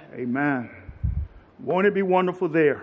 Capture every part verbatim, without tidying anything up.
Amen. Won't it be wonderful there?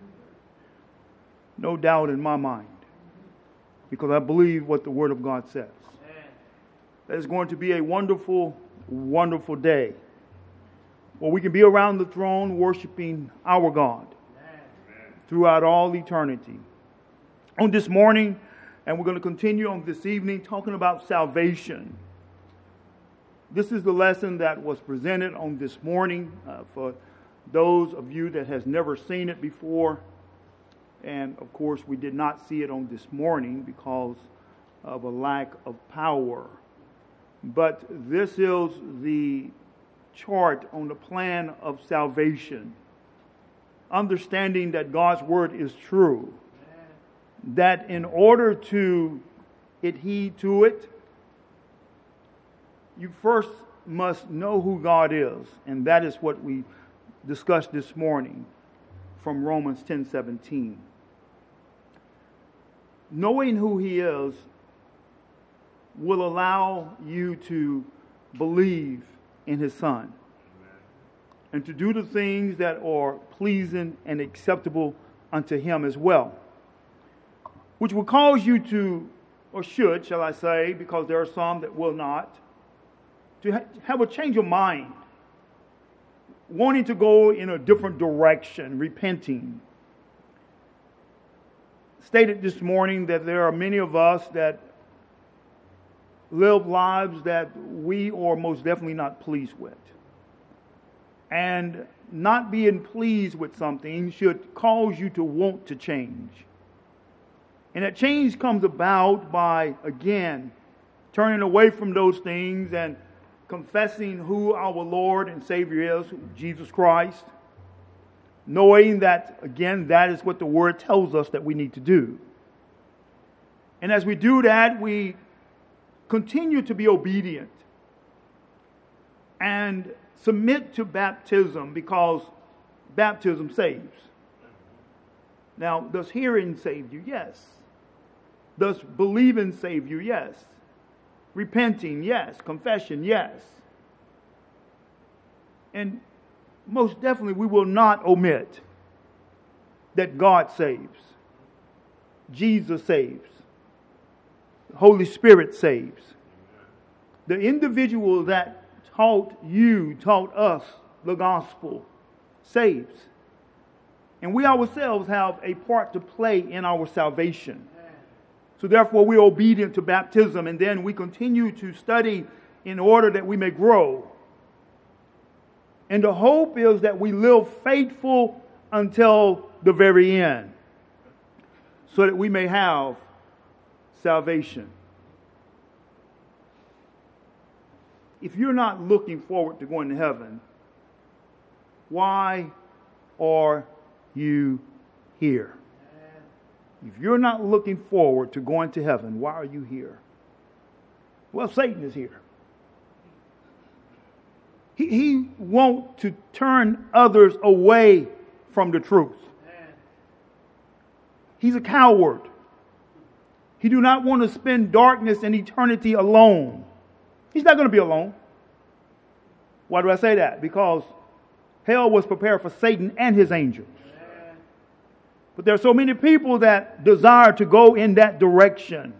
No doubt in my mind. Because I believe what the Word of God says. That it's going to be a wonderful, wonderful day. Where we can be around the throne worshiping our God. Throughout all eternity. On this morning, and we're going to continue on this evening, talking about salvation. This is the lesson that was presented on this morning uh, for those of you that has never seen it before. And of course, we did not see it on this morning because of a lack of power. But this is the chart on the plan of salvation. Understanding that God's word is true. That in order to adhere to it, you first must know who God is. And that is what we discussed this morning from Romans ten seventeen. Knowing who He is will allow you to believe in His Son. Amen. And to do the things that are pleasing and acceptable unto Him as well. Which will cause you to, or should, shall I say, because there are some that will not, to ha- have a change of mind. Wanting to go in a different direction, repenting. Stated this morning that there are many of us that live lives that we are most definitely not pleased with. And not being pleased with something should cause you to want to change. And that change comes about by, again, turning away from those things and confessing who our Lord and Savior is, Jesus Christ. Knowing that, again, that is what the Word tells us that we need to do. And as we do that, we continue to be obedient and submit to baptism because baptism saves. Now, does hearing save you? Yes. Does believing save you? Yes. Repenting? Yes. Confession? Yes. And most definitely we will not omit that God saves. Jesus saves. The Holy Spirit saves. The individual that taught you, taught us the gospel, saves. And we ourselves have a part to play in our salvation. So therefore we are obedient to baptism, and then we continue to study in order that we may grow. And the hope is that we live faithful until the very end, so that we may have salvation. If you're not looking forward to going to heaven, why are you here? If you're not looking forward to going to heaven, why are you here? Well, Satan is here. He, he wants to turn others away from the truth. He's a coward. He do not want to spend darkness and eternity alone. He's not going to be alone. Why do I say that? Because hell was prepared for Satan and his angels. But there are so many people that desire to go in that direction.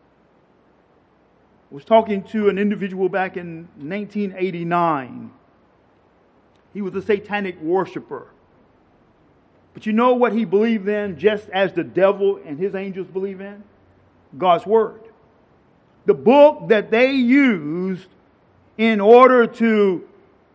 I was talking to an individual back in nineteen eighty-nine. He was a satanic worshiper. But you know what he believed in, just as the devil and his angels believe in? God's Word. The book that they used in order to,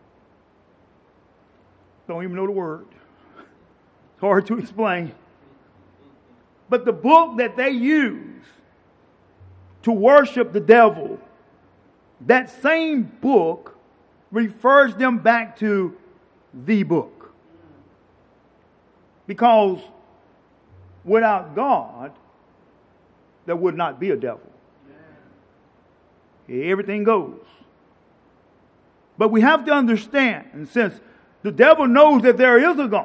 don't even know the word. It's hard to explain. But the book that they use to worship the devil, that same book refers them back to the book. Because without God, there would not be a devil. Everything goes. But we have to understand, and since the devil knows that there is a God,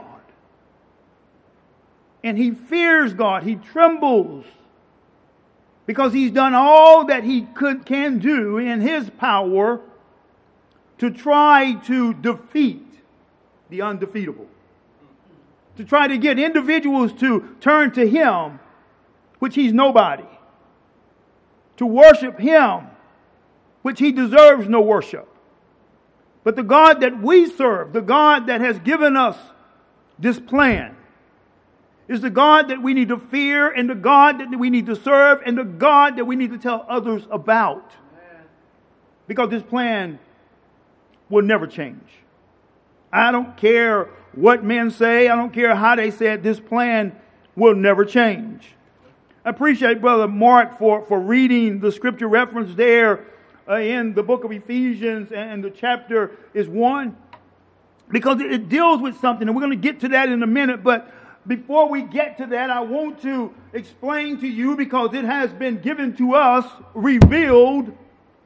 and he fears God, he trembles, because he's done all that he could can do in his power to try to defeat the undefeatable. To try to get individuals to turn to Him, which He's nobody. To worship Him, which He deserves no worship. But the God that we serve, the God that has given us this plan, is the God that we need to fear, and the God that we need to serve, and the God that we need to tell others about. Because this plan will never change. I don't care what men say. I don't care how they say it. This plan will never change. I appreciate Brother Mark for, for reading the scripture reference there uh, in the book of Ephesians, and the chapter is one. Because it deals with something, and we're going to get to that in a minute. But before we get to that, I want to explain to you, because it has been given to us, revealed,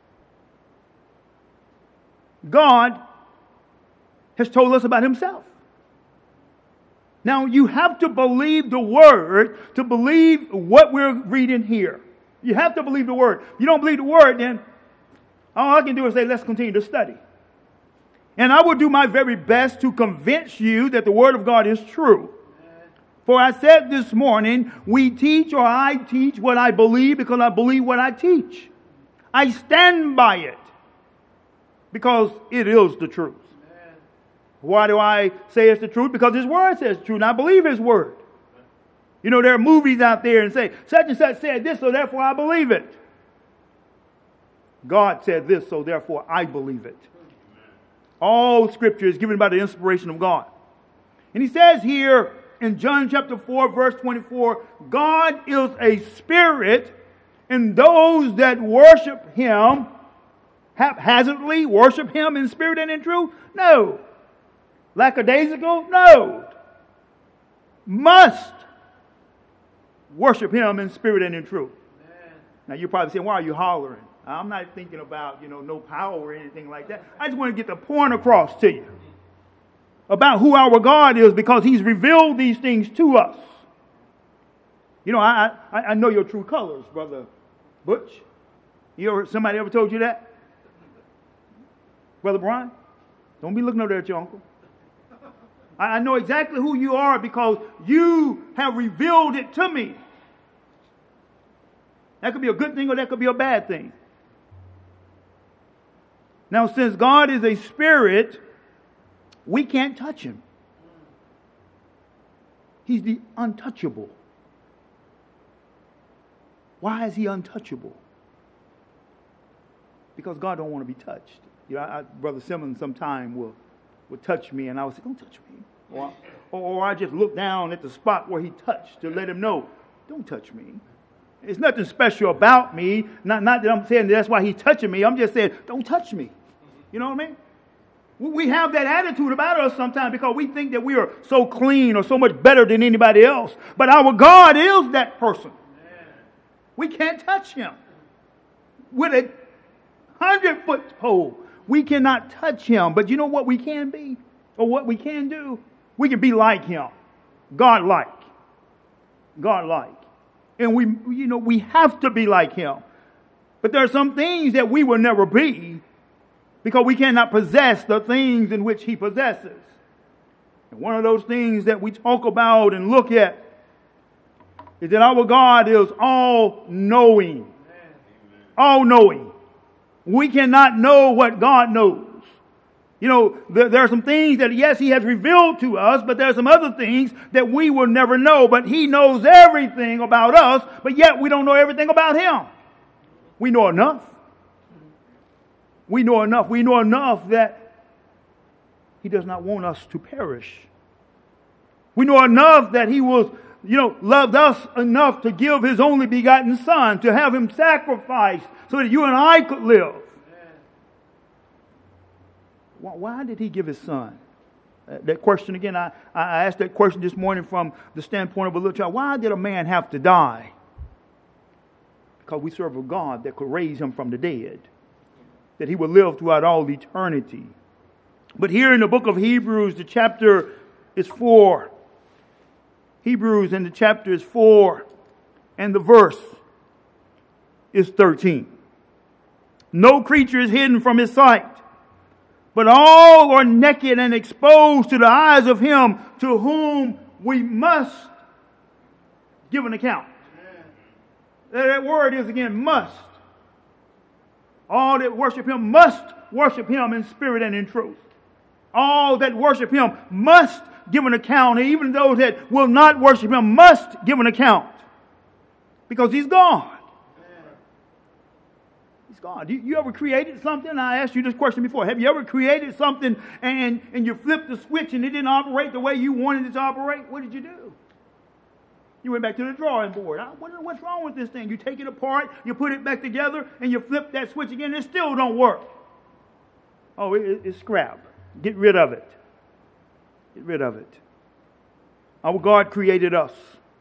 God has told us about Himself. Now, you have to believe the Word to believe what we're reading here. You have to believe the Word. If you don't believe the Word, then all I can do is say, let's continue to study. And I will do my very best to convince you that the Word of God is true. For I said this morning, we teach, or I teach what I believe, because I believe what I teach. I stand by it, because it is the truth. Amen. Why do I say it's the truth? Because His Word says it's true, and I believe His Word. You know, there are movies out there and say, such and such said this, so therefore I believe it. God said this, so therefore I believe it. Amen. All Scripture is given by the inspiration of God. And He says here in John chapter four, verse twenty-four, God is a spirit, and those that worship Him haphazardly worship Him in spirit and in truth? No. Lackadaisical? No. Must worship Him in spirit and in truth. Amen. Now you're probably saying, why are you hollering? I'm not thinking about, you know, no power or anything like that. I just want to get the point across to you about who our God is, because He's revealed these things to us. You know, I I, I know your true colors, Brother Butch. You ever, somebody ever told you that? Brother Brian? Don't be looking over there at your uncle. I, I know exactly who you are, because you have revealed it to me. That could be a good thing, or that could be a bad thing. Now, since God is a spirit, we can't touch Him. He's the untouchable. Why is He untouchable? Because God don't want to be touched. You know, I, Brother Simmons sometime will, will touch me, and I would say, don't touch me. Or, or, or I just look down at the spot where he touched to let him know, don't touch me. It's nothing special about me. Not, not that I'm saying that's why he's touching me. I'm just saying, don't touch me. You know what I mean? We have that attitude about us sometimes because we think that we are so clean or so much better than anybody else. But our God is that person. We can't touch Him. With a hundred-foot pole, we cannot touch Him. But you know what we can be? Or what we can do? We can be like Him. God-like. God-like. And we, you know, we have to be like Him. But there are some things that we will never be, because we cannot possess the things in which He possesses. And one of those things that we talk about and look at is that our God is all-knowing. All-knowing. We cannot know what God knows. You know, there, there are some things that, yes, He has revealed to us, but there are some other things that we will never know. But He knows everything about us, but yet we don't know everything about Him. We know enough. We know enough. We know enough that He does not want us to perish. We know enough that He was, you know, loved us enough to give His only begotten Son, to have Him sacrificed so that you and I could live. Why, why did He give His Son? Uh, that question again, I, I asked that question this morning from the standpoint of a little child. Why did a man have to die? Because we serve a God that could raise him from the dead, that he would live throughout all eternity. But here in the book of Hebrews, the chapter is four. Hebrews and the chapter is four, and the verse is thirteen. No creature is hidden from His sight, but all are naked and exposed to the eyes of him to whom we must give an account. Amen. That word is again must. All that worship him must worship him in spirit and in truth. All that worship him must give an account. And even those that will not worship him must give an account. Because he's God. He's God. You, you ever created something? I asked you this question before. Have you ever created something and, and you flipped the switch and it didn't operate the way you wanted it to operate? What did you do? You went back to the drawing board. I wonder what's wrong with this thing. You take it apart, you put it back together, and you flip that switch again, and it still don't work. Oh, it, it's scrap. Get rid of it. Get rid of it. Our God created us.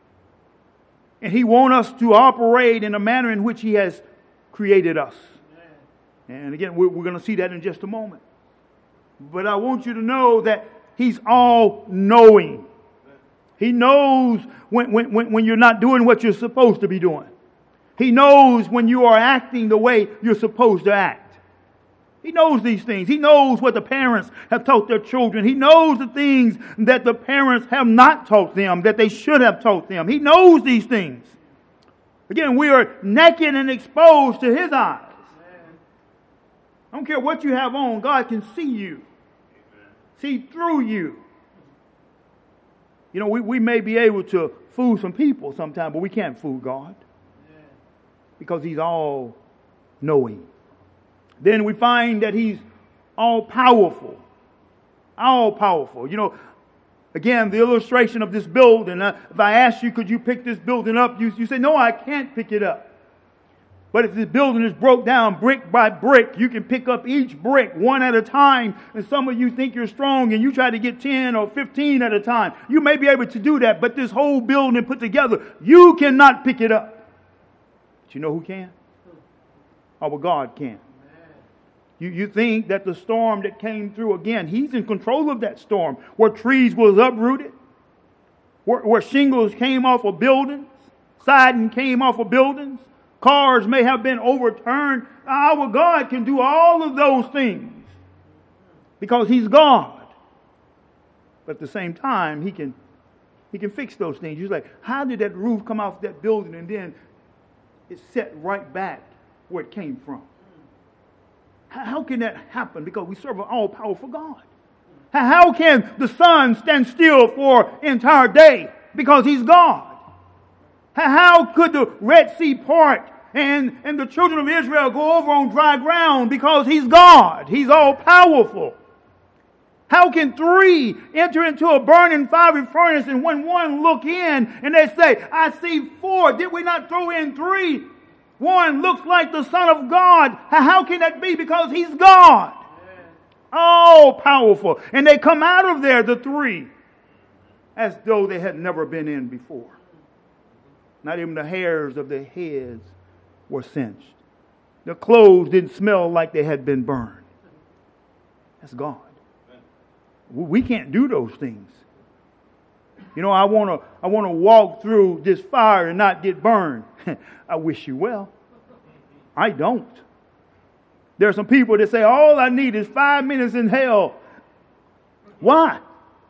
And he wants us to operate in a manner in which he has created us. And again, we're, we're going to see that in just a moment. But I want you to know that he's all-knowing. He knows when, when, when you're not doing what you're supposed to be doing. He knows when you are acting the way you're supposed to act. He knows these things. He knows what the parents have taught their children. He knows the things that the parents have not taught them, that they should have taught them. He knows these things. Again, we are naked and exposed to his eyes. I don't care what you have on, God can see you. See through you. You know, we, we may be able to fool some people sometimes, but we can't fool God. Because he's all knowing. Then we find that he's all powerful. All powerful. You know, again, the illustration of this building. Uh, if I ask you, could you pick this building up? You, you say, no, I can't pick it up. But if this building is broke down brick by brick, you can pick up each brick one at a time. And some of you think you're strong and you try to get ten or fifteen at a time. You may be able to do that, but this whole building put together, you cannot pick it up. But you know who can? Our God can. You, you think that the storm that came through, again, he's in control of that storm. Where trees was uprooted, where, where shingles came off of buildings, siding came off of buildings, cars may have been overturned. Our God can do all of those things because he's God. But at the same time, he can he can fix those things. You're like, how did that roof come off that building and then it's set right back where it came from? How can that happen? Because we serve an all-powerful God. How can the sun stand still for an entire day? Because he's God. How could the Red Sea part and, and the children of Israel go over on dry ground? Because he's God. He's all-powerful. How can three enter into a burning fiery furnace and when one look in and they say, I see four, did we not throw in three? One looks like the Son of God. How can that be? Because he's God. All powerful. And they come out of there, the three, as though they had never been in before. Not even the hairs of their heads were singed. Their clothes didn't smell like they had been burned. That's God. We can't do those things. You know, I want to I want to walk through this fire and not get burned. I wish you well. I don't. There are some people that say, all I need is five minutes in hell. Why?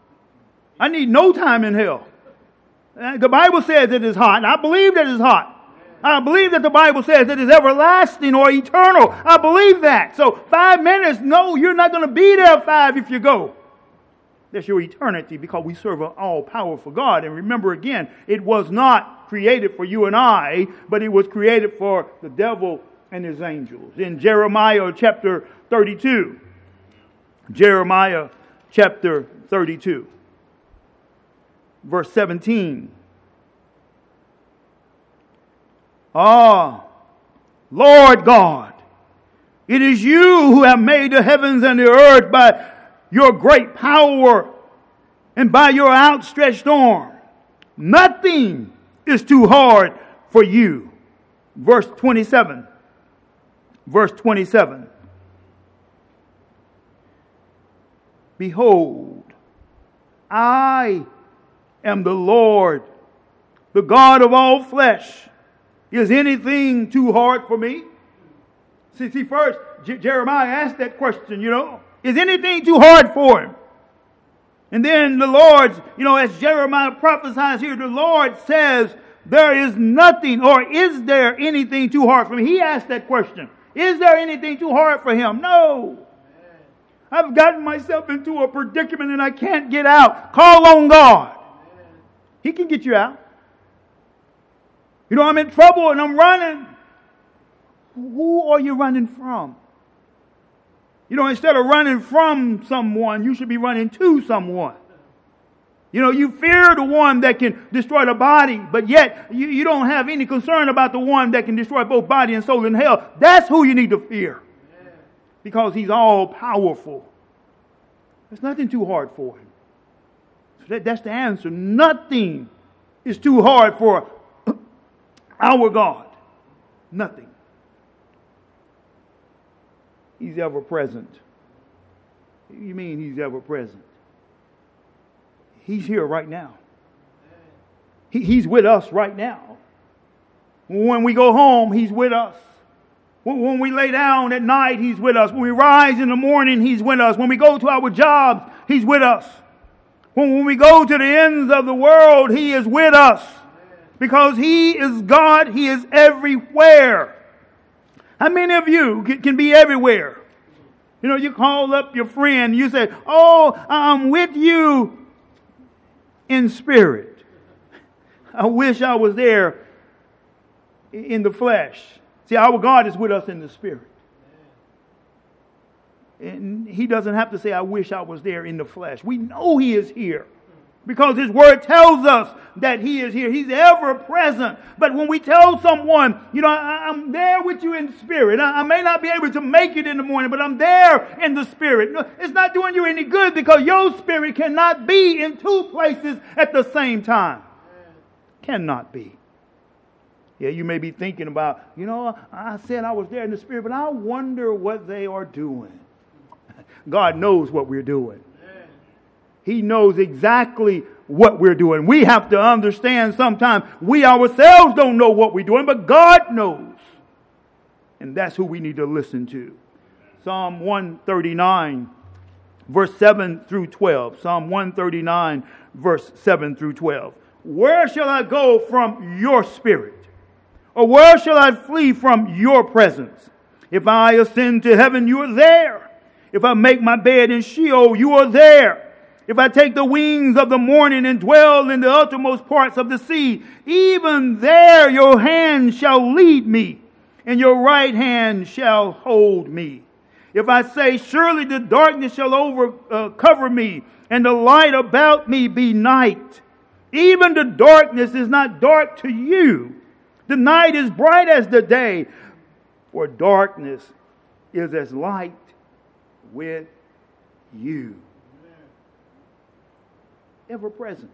I need no time in hell. The Bible says it is hot, and I believe that it's hot. I believe that the Bible says it is everlasting or eternal. I believe that. So five minutes, no, you're not going to be there five if you go. That's your eternity because we serve an all-powerful God. And remember again, it was not created for you and I, but it was created for the devil and his angels. In Jeremiah chapter thirty-two, Jeremiah chapter thirty-two, verse seventeen. Ah, Lord God, it is you who have made the heavens and the earth by your great power and by your outstretched arm. Nothing is too hard for you. Verse twenty-seven. Verse twenty-seven. Behold, I am the Lord, the God of all flesh. Is anything too hard for me? See, see first, J- Jeremiah asked that question, you know. Is anything too hard for him? And then the Lord, you know, as Jeremiah prophesies here, the Lord says, there is nothing, or is there anything too hard for him? He asked that question. Is there anything too hard for him? No. I've gotten myself into a predicament and I can't get out. Call on God. He can get you out. You know, I'm in trouble and I'm running. Who are you running from? You know, instead of running from someone, you should be running to someone. You know, you fear the one that can destroy the body, but yet you, you don't have any concern about the one that can destroy both body and soul in hell. That's who you need to fear. Because he's all powerful. There's nothing too hard for him. So that, that's the answer. Nothing is too hard for our God. Nothing. He's ever present. You mean he's ever present? He's here right now. He, he's with us right now. When we go home, he's with us. When we lay down at night, he's with us. When we rise in the morning, he's with us. When we go to our jobs, he's with us. When, when we go to the ends of the world, he is with us. Because he is God, he is everywhere. How many of you can, can be everywhere? You know, you call up your friend, you say, oh, I'm with you in spirit. I wish I was there in the flesh. See, our God is with us in the spirit. And he doesn't have to say, I wish I was there in the flesh. We know he is here. Because his word tells us that he is here. He's ever present. But when we tell someone, you know, I, I'm there with you in spirit. I, I may not be able to make it in the morning, but I'm there in the spirit. No, it's not doing you any good because your spirit cannot be in two places at the same time. Cannot be. Yeah, you may be thinking about, you know, I said I was there in the spirit, but I wonder what they are doing. God knows what we're doing. He knows exactly what we're doing. We have to understand sometimes we ourselves don't know what we're doing, but God knows. And that's who we need to listen to. Psalm one thirty-nine, verse seven through twelve. Psalm one thirty-nine, verse seven through twelve. Where shall I go from your spirit? Or where shall I flee from your presence? If I ascend to heaven, you are there. If I make my bed in Sheol, you are there. If I take the wings of the morning and dwell in the uttermost parts of the sea, even there your hand shall lead me, and your right hand shall hold me. If I say, surely the darkness shall over uh, cover me, and the light about me be night, even the darkness is not dark to you. The night is bright as the day, for darkness is as light with you. Ever present.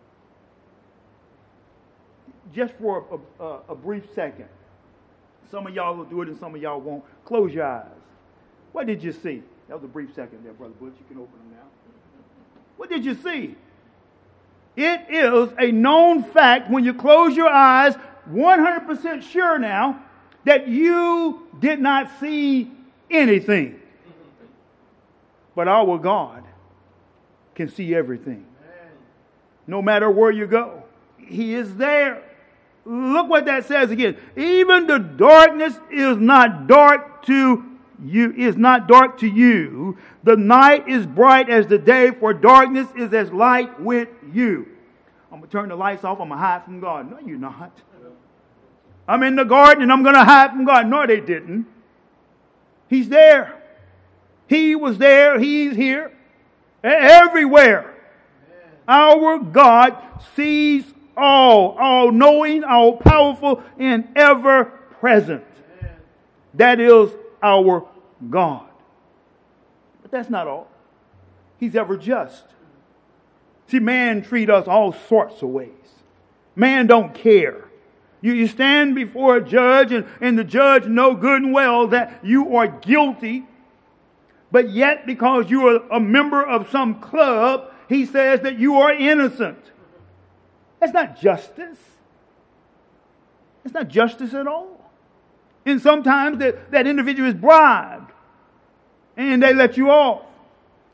Just for a, a, a brief second. Some of y'all will do it and some of y'all won't. Close your eyes. What did you see? That was a brief second there, Brother Butch. You can open them now. What did you see? It is a known fact when you close your eyes, one hundred percent sure now, that you did not see anything. But our God can see everything. No matter where you go, he is there. Look what that says again. Even the darkness is not dark to you, is not dark to you. The night is bright as the day, for darkness is as light with you. I'm going to turn the lights off. I'm going to hide from God. No, you're not. I'm in the garden and I'm going to hide from God. No, they didn't. He's there. He was there. He's here. Everywhere. Our God sees all, all knowing, all powerful, and ever present. That is our God. But that's not all. He's ever just. See, man treat us all sorts of ways. Man don't care. You, you stand before a judge and, and the judge know good and well that you are guilty. But yet, because you are a member of some club, he says that you are innocent. That's not justice. It's not justice at all. And sometimes that, that individual is bribed. And they let you off.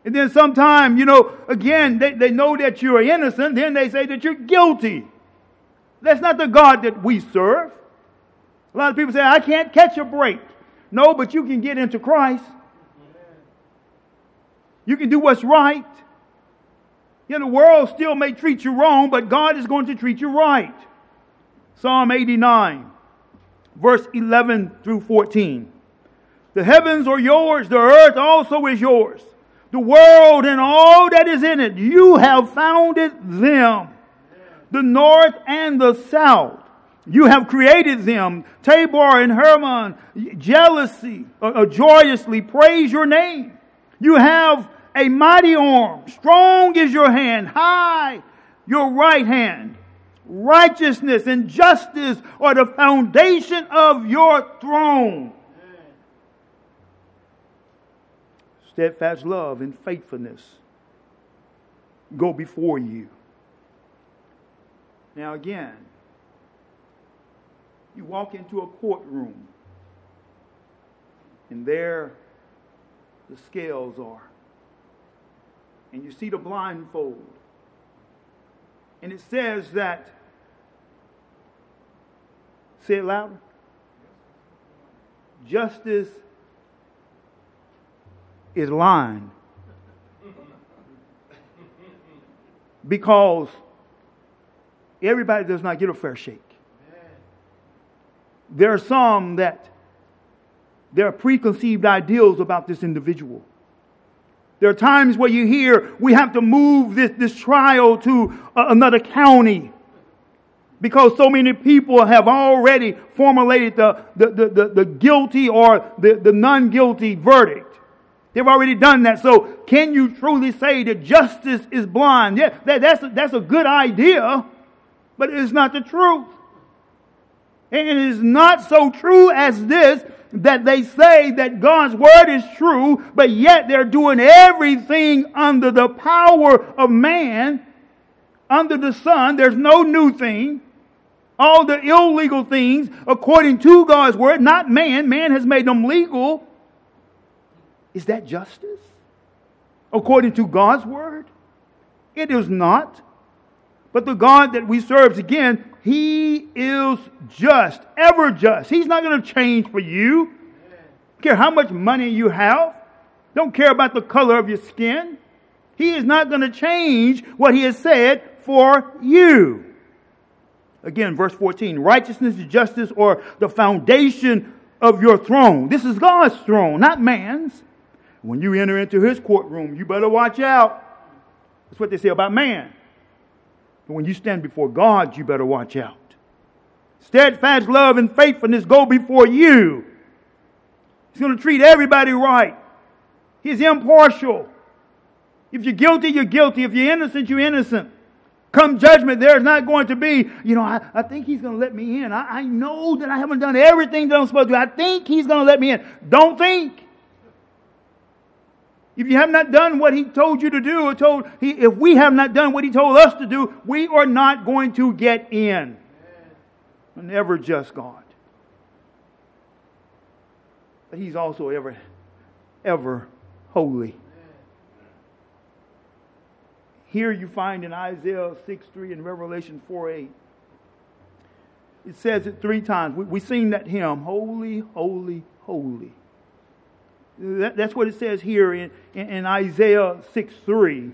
And then sometime, you know, again, they, they know that you're innocent. Then they say that you're guilty. That's not the God that we serve. A lot of people say, I can't catch a break. No, but you can get into Christ. You can do what's right. You know, the world still may treat you wrong, but God is going to treat you right. Psalm eighty-nine, verse eleven through fourteen. The heavens are yours, the earth also is yours. The world and all that is in it, you have founded them. The north and the south, you have created them. Tabor and Hermon, jealously, uh, joyously praise your name. You have a mighty arm, strong is your hand, high your right hand. Righteousness and justice are the foundation of your throne. Steadfast love and faithfulness go before you. Now again, you walk into a courtroom, and there the scales are. And you see the blindfold. And it says that, say it louder, justice is lying. Because everybody does not get a fair shake. There are some that there are preconceived ideals about this individual. There are times where you hear we have to move this, this trial to uh, another county because so many people have already formulated the, the, the, the, the guilty or the, the non-guilty verdict. They've already done that. So can you truly say that justice is blind? Yeah, that, that's, a, that's a good idea, but it is not the truth. And it is not so true as this, that they say that God's word is true, but yet they're doing everything under the power of man, under the sun. There's no new thing. All the illegal things, according to God's word, not man. Man has made them legal. Is that justice? According to God's word? It is not. But the God that we serve, again, He is just, ever just. He's not going to change for you. Don't care how much money you have. Don't care about the color of your skin. He is not going to change what He has said for you. Again, verse fourteen, righteousness and justice are the foundation of your throne. This is God's throne, not man's. When you enter into His courtroom, you better watch out. That's what they say about man. But when you stand before God, you better watch out. Steadfast love and faithfulness go before you. He's going to treat everybody right. He's impartial. If you're guilty, you're guilty. If you're innocent, you're innocent. Come judgment, there's not going to be, you know, I, I think He's going to let me in. I, I know that I haven't done everything that I'm supposed to do. I think He's going to let me in. Don't think. If you have not done what He told you to do, or told he, if we have not done what He told us to do, we are not going to get in. An ever just God. But He's also ever, ever holy. Here you find in Isaiah six three and Revelation four eight. It says it three times. We, we sing that hymn, holy, holy, holy. That, that's what it says here in, in, in Isaiah six three.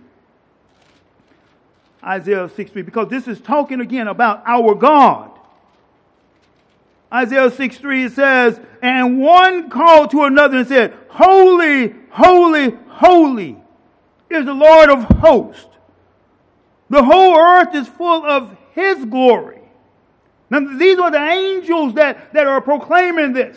Isaiah six three. Because this is talking again about our God. Isaiah six three, it says, and one called to another and said, holy, holy, holy is the Lord of hosts. The whole earth is full of His glory. Now these are the angels that, that are proclaiming this.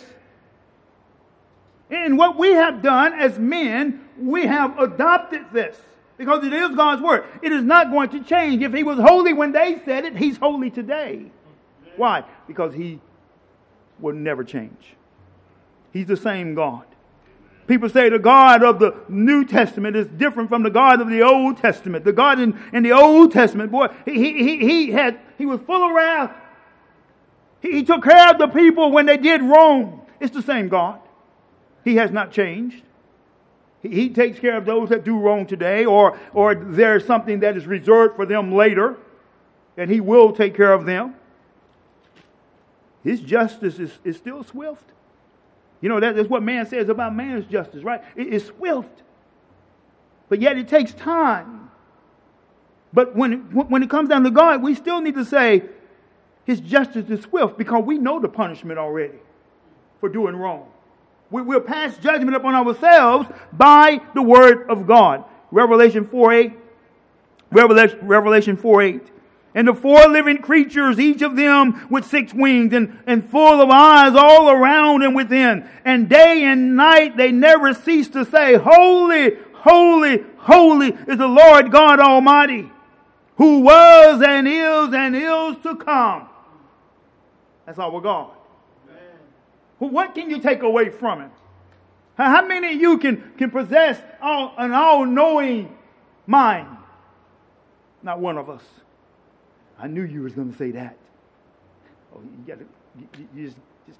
And what we have done as men, we have adopted this. Because it is God's word. It is not going to change. If He was holy when they said it, He's holy today. Why? Because He will never change. He's the same God. People say the God of the New Testament is different from the God of the Old Testament. The God in, in the Old Testament, boy, he, he, he, had, he was full of wrath. He, he took care of the people when they did wrong. It's the same God. He has not changed. He, he takes care of those that do wrong today, or, or there's something that is reserved for them later, and He will take care of them. His justice is, is still swift. You know, that, that's what man says about man's justice, right? It is swift. But yet it takes time. But when it, when it comes down to God, we still need to say His justice is swift, because we know the punishment already for doing wrong. We, we'll pass judgment upon ourselves by the Word of God. Revelation four eight. Revelation, Revelation four eight. And the four living creatures, each of them with six wings and, and full of eyes all around and within. And day and night they never cease to say, Holy, holy, holy is the Lord God Almighty, who was and is and is to come. That's our God. Amen. What can you take away from Him? How many of you can, can possess all, an all-knowing mind? Not one of us. I knew you was going to say that. Oh, you got to, you, you just, just,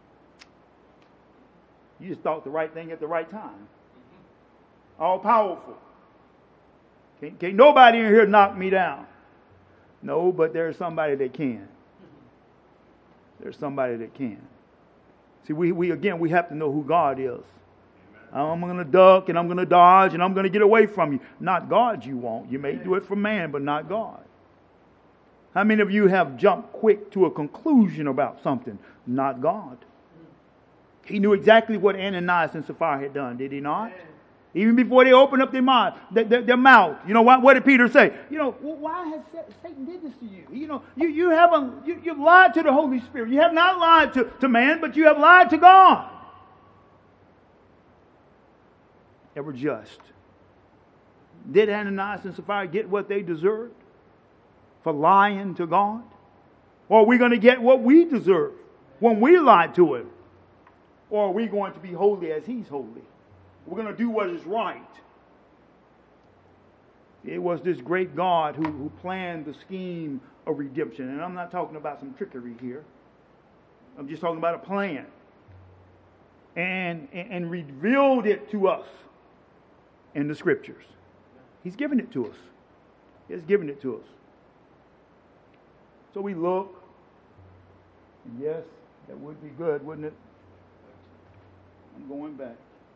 you just thought the right thing at the right time. All powerful. Can't, can't nobody in here knock me down. No, but there's somebody that can. There's somebody that can. See, we, we again, we have to know who God is. I'm going to duck and I'm going to dodge and I'm going to get away from you. Not God you won't. You may do it for man, but not God. How many of you have jumped quick to a conclusion about something? Not God. He knew exactly what Ananias and Sapphira had done, did he not? Even before they opened up their mouth, their, their, their mouth. You know, what, what did Peter say? You know, why has Satan did this to you? You know, you, you haven't, you, you've lied to the Holy Spirit. You have not lied to, to man, but you have lied to God. Ever just. Did Ananias and Sapphira get what they deserved for lying to God? Or are we going to get what we deserve when we lied to Him? Or are we going to be holy as He's holy? We're going to do what is right. It was this great God who, who planned the scheme of redemption. And I'm not talking about some trickery here. I'm just talking about a plan. And, and, and revealed it to us in the Scriptures. He's given it to us. He's given it to us. So we look. And yes, that would be good, wouldn't it? I'm going back.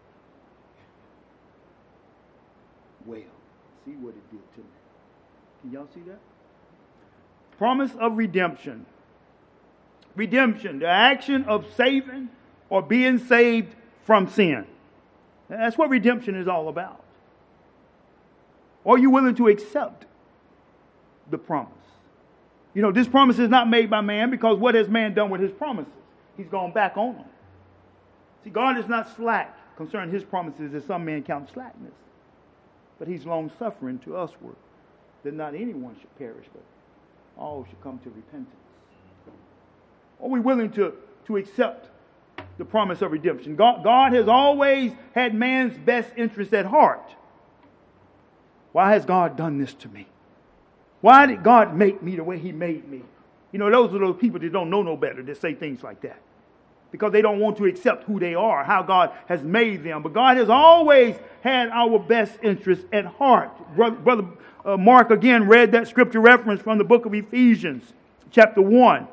Well, see what it did to me. Can y'all see that? Promise of redemption. Redemption, the action of saving or being saved from sin. That's what redemption is all about. Are you willing to accept the promise? You know, this promise is not made by man, because what has man done with His promises? He's gone back on them. See, God is not slack concerning His promises, as some men count slackness. But He's long-suffering to usward, that not anyone should perish, but all should come to repentance. Are we willing to, to accept the promise of redemption? God, God has always had man's best interest at heart. Why has God done this to me? Why did God make me the way He made me? You know, those are those people that don't know no better that say things like that, because they don't want to accept who they are, how God has made them. But God has always had our best interest at heart. Brother, Brother uh, Mark again read that scripture reference from the book of Ephesians, chapter one.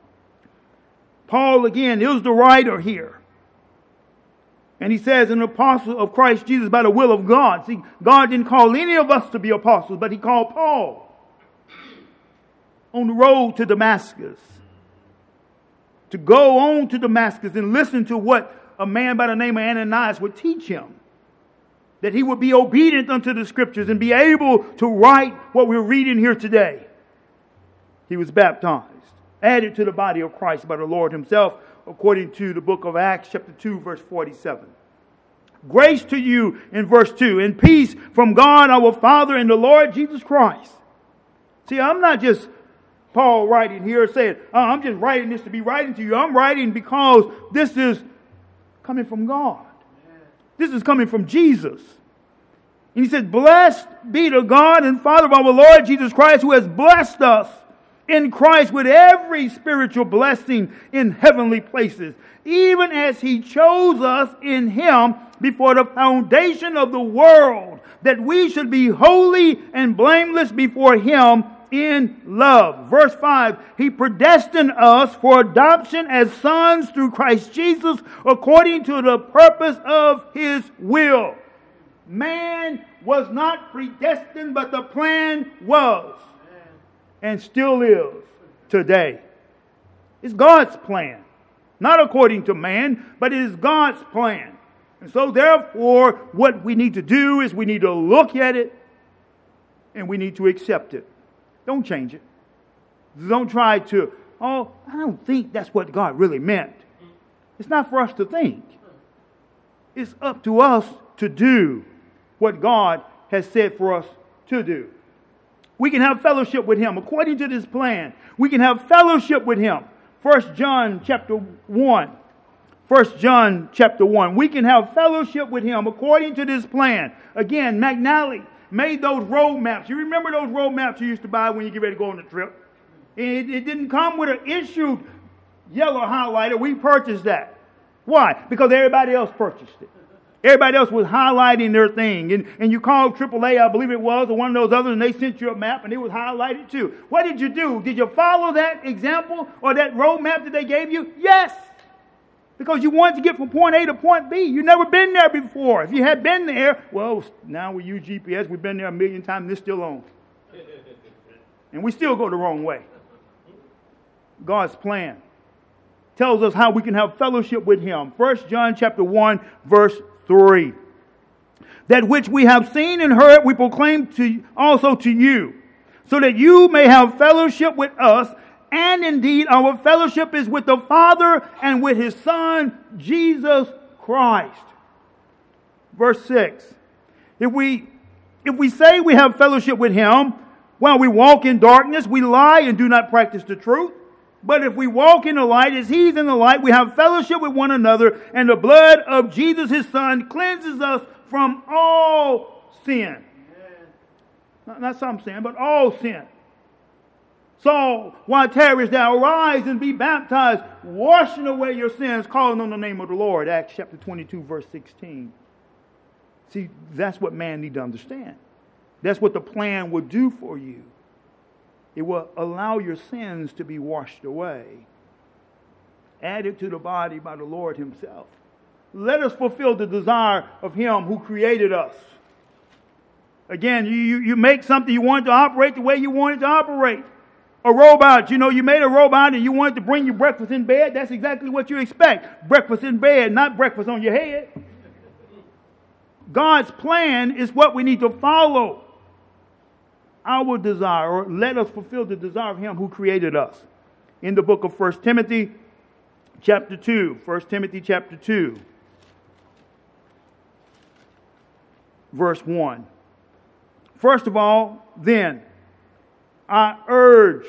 Paul again is the writer here. And he says, an apostle of Christ Jesus by the will of God. See, God didn't call any of us to be apostles, but He called Paul on the road to Damascus, to go on to Damascus and listen to what a man by the name of Ananias would teach him. That he would be obedient unto the Scriptures and be able to write what we're reading here today. He was baptized, added to the body of Christ by the Lord Himself, according to the book of Acts chapter two, verse forty-seven. Grace to you in verse two, and peace from God our Father and the Lord Jesus Christ. See, I'm not just Paul writing here saying, oh, I'm just writing this to be writing to you. I'm writing because this is coming from God. This is coming from Jesus. And he said, blessed be the God and Father of our Lord Jesus Christ, who has blessed us in Christ with every spiritual blessing in heavenly places, even as He chose us in Him before the foundation of the world, that we should be holy and blameless before Him in love. Verse five, He predestined us for adoption as sons through Christ Jesus, according to the purpose of His will. Man was not predestined, but the plan was, and still is today. It's God's plan. Not according to man, but it is God's plan. And so therefore, what we need to do is we need to look at it and we need to accept it. Don't change it. Don't try to, oh, I don't think that's what God really meant. It's not for us to think. It's up to us to do what God has said for us to do. We can have fellowship with Him according to this plan. We can have fellowship with Him. First John chapter one. First John chapter one. We can have fellowship with Him according to this plan. Again, McNally made those road maps. You remember those road maps you used to buy when you get ready to go on a trip? It, it didn't come with an issued yellow highlighter. We purchased that. Why? Because everybody else purchased it. Everybody else was highlighting their thing. And, and you called triple A, I believe it was, or one of those others, and they sent you a map, and it was highlighted too. What did you do? Did you follow that example or that road map that they gave you? Yes. Because you wanted to get from point A to point B. You've never been there before. If you had been there, well, now we use G P S. We've been there a million times, and it's still on. And we still go the wrong way. God's plan tells us how we can have fellowship with Him. First John chapter one, verse three. That which we have seen and heard, we proclaim to also to you, so that you may have fellowship with us. And indeed, our fellowship is with the Father and with His Son, Jesus Christ. Verse six. If we, if we say we have fellowship with Him while we walk in darkness, we lie and do not practice the truth. But if we walk in the light as He's in the light, we have fellowship with one another, and the blood of Jesus, His Son, cleanses us from all sin. Not, not some sin, but all sin. So, why tarriest thou? Arise and be baptized, washing away your sins, calling on the name of the Lord. Acts chapter twenty-two, verse sixteen. See, that's what man need to understand. That's what the plan will do for you. It will allow your sins to be washed away, added to the body by the Lord Himself. Let us fulfill the desire of Him who created us. Again, you, you, you make something, you want it to operate the way you want it to operate. A robot, you know, you made a robot and you want it to bring you breakfast in bed. That's exactly what you expect. Breakfast in bed, not breakfast on your head. God's plan is what we need to follow. Our desire, or let us fulfill the desire of Him who created us. In the book of First Timothy chapter two. First Timothy chapter two. Verse one. First of all, then, I urge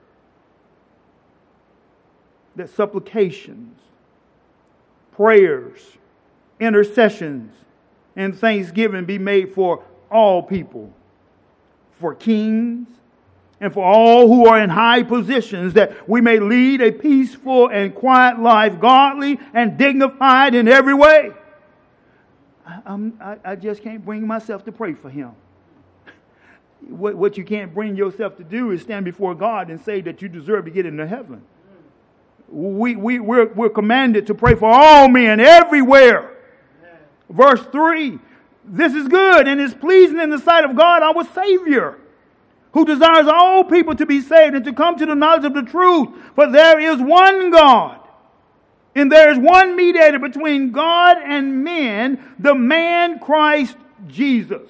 that supplications, prayers, intercessions, and thanksgiving be made for all people, for kings, and for all who are in high positions, that we may lead a peaceful and quiet life, godly and dignified in every way. I, I'm, I, I just can't bring myself to pray for him. What, what you can't bring yourself to do is stand before God and say that you deserve to get into heaven. We, we, we're, we're commanded to pray for all men everywhere. Verse three, this is good and is pleasing in the sight of God, our Savior, who desires all people to be saved and to come to the knowledge of the truth. For there is one God, and there is one mediator between God and men, the man Christ Jesus.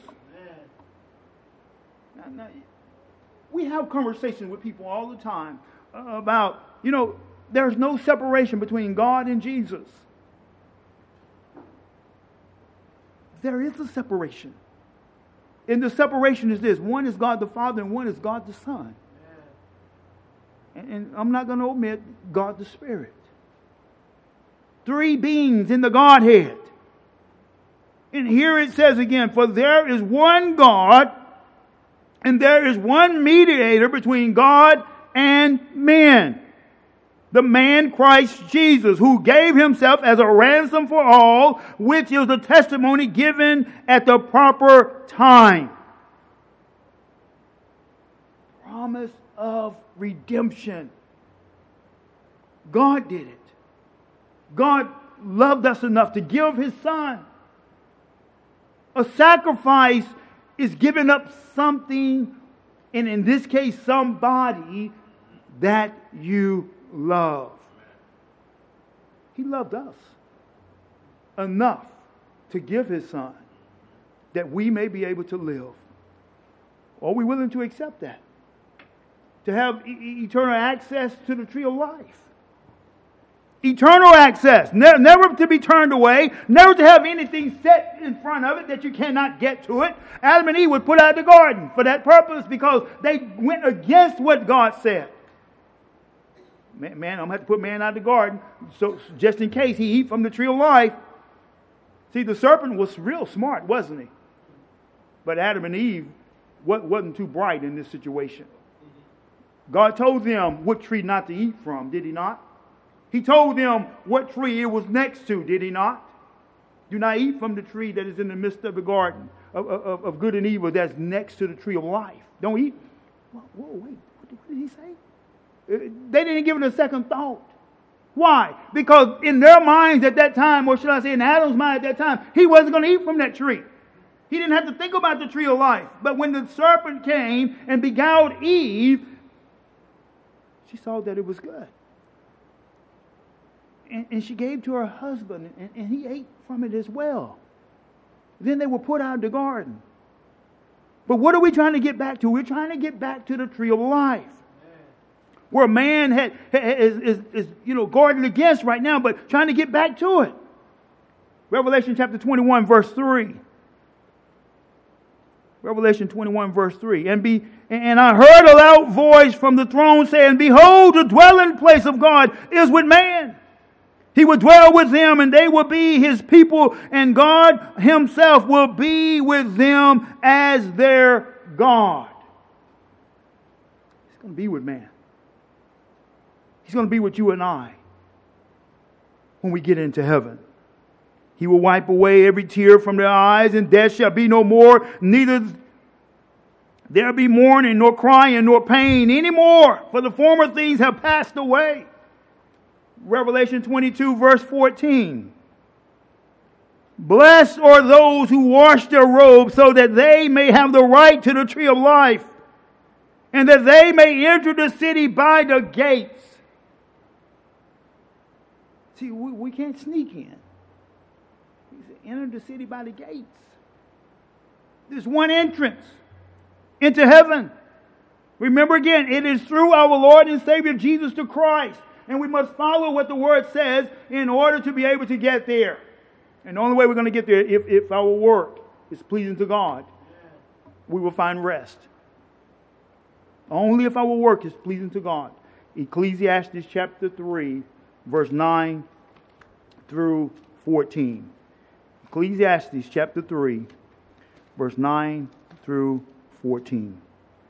Now, now, we have conversations with people all the time about, you know, there's no separation between God and Jesus. There is a separation. And the separation is this. One is God the Father and one is God the Son. And, and I'm not going to omit God the Spirit. Three beings in the Godhead. And here it says again, for there is one God and there is one mediator between God and men. The man Christ Jesus, who gave himself as a ransom for all, which is the testimony given at the proper time. Promise of redemption. God did it. God loved us enough to give His Son. A sacrifice is giving up something, and in this case, somebody that you love. He loved us enough to give His Son that we may be able to live. Are we willing to accept that? To have e- eternal access to the tree of life. Eternal access, ne- never to be turned away, never to have anything set in front of it that you cannot get to it. Adam and Eve were put out of the garden for that purpose because they went against what God said. Man, man I'm going to have to put man out of the garden so just in case he eat from the tree of life. See, the serpent was real smart, wasn't he? But Adam and Eve wasn't too bright in this situation. God told them what tree not to eat from, did He not? He told them what tree it was next to, did He not? Do not eat from the tree that is in the midst of the garden of, of, of good and evil that's next to the tree of life. Don't eat. Whoa, whoa wait, what did, what did He say? They didn't give it a second thought. Why? Because in their minds at that time, or should I say in Adam's mind at that time, he wasn't going to eat from that tree. He didn't have to think about the tree of life. But when the serpent came and beguiled Eve, she saw that it was good. And, and she gave to her husband, and, and he ate from it as well. Then they were put out of the garden. But what are we trying to get back to? We're trying to get back to the tree of life. Where man had, is, is, is you know, guarded against right now, but trying to get back to it. Revelation chapter twenty-one, verse three. Revelation twenty-one, verse three. And be and I heard a loud voice from the throne saying, Behold, the dwelling place of God is with man. He will dwell with them, and they will be His people, and God Himself will be with them as their God. He's going to be with man. He's going to be with you and I when we get into heaven. He will wipe away every tear from their eyes, and death shall be no more, neither there be mourning, nor crying, nor pain anymore, for the former things have passed away. Revelation twenty-two, verse fourteen. Blessed are those who wash their robes, so that they may have the right to the tree of life, and that they may enter the city by the gates. See, we, we can't sneak in. He said, enter the city by the gates. There's one entrance into heaven. Remember again, it is through our Lord and Savior Jesus the Christ. And we must follow what the Word says in order to be able to get there. And the only way we're going to get there, if, if our work is pleasing to God, we will find rest. Only if our work is pleasing to God. Ecclesiastes chapter three, verse nine through fourteen. Ecclesiastes chapter three, verse nine through fourteen.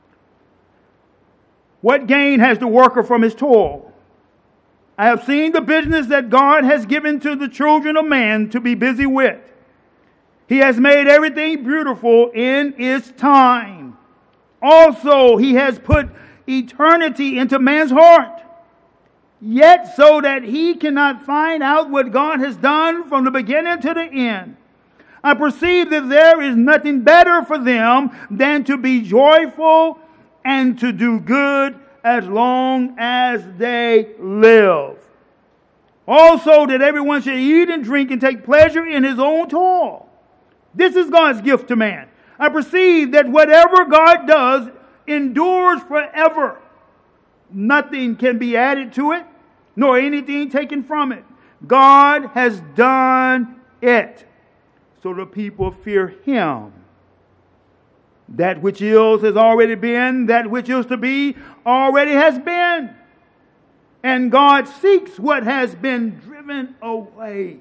What gain has the worker from his toil? I have seen the business that God has given to the children of man to be busy with. He has made everything beautiful in its time. Also, He has put eternity into man's heart. Yet so that he cannot find out what God has done from the beginning to the end. I perceive that there is nothing better for them than to be joyful and to do good as long as they live. Also that everyone should eat and drink and take pleasure in his own toil. This is God's gift to man. I perceive that whatever God does endures forever. Nothing can be added to it, nor anything taken from it. God has done it. So the people fear Him. That which is has already been, that which is to be already has been. And God seeks what has been driven away.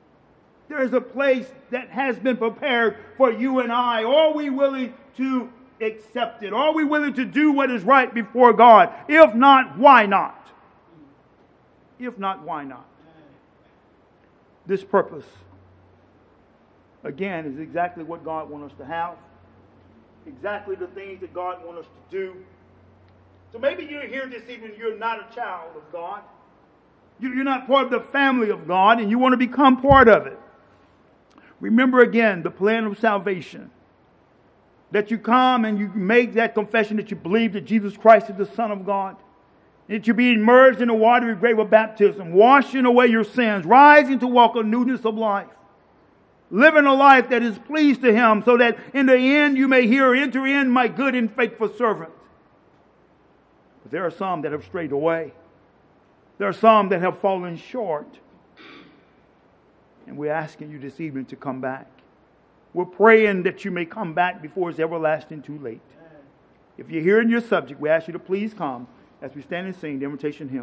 There is a place that has been prepared for you and I. Are we willing to accept it? Are we willing to do what is right before God? If not, why not? If not, why not? This purpose, again, is exactly what God wants us to have. Exactly the things that God wants us to do. So maybe you're here this evening, you're not a child of God. You're not part of the family of God, and you want to become part of it. Remember again the plan of salvation. That you come and you make that confession that you believe that Jesus Christ is the Son of God. That you be immersed in the watery grave of baptism, washing away your sins, rising to walk a newness of life. Living a life that is pleased to Him, so that in the end you may hear, enter in, my good and faithful servant. But there are some that have strayed away. There are some that have fallen short. And we're asking you this evening to come back. We're praying that you may come back before it's everlasting too late. If you're hearing your subject, we ask you to please come as we stand and sing the invitation hymn.